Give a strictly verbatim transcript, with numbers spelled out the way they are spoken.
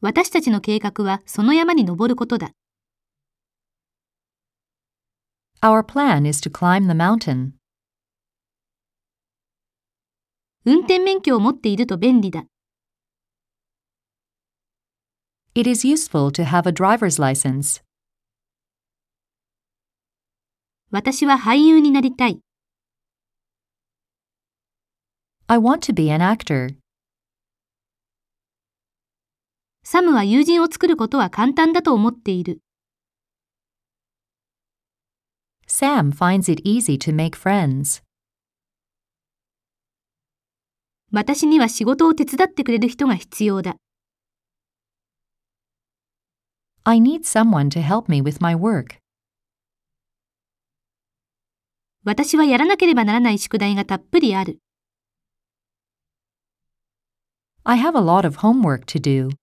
私たちの計画はその山に登ることだ。 Our plan is to climb the mountain. 運転免許を持っていると便利だ。 It is useful to have a driver's license. 私は俳優になりたい。 I want to be an actor. サムは友人を作ることは簡単だと思っている。 Sam finds it easy to make friends. 私には仕事を手伝ってくれる人が必要だ。 I need someone to help me with my work. 私はやらなければならない宿題がたっぷりある。 I have a lot of homework to do.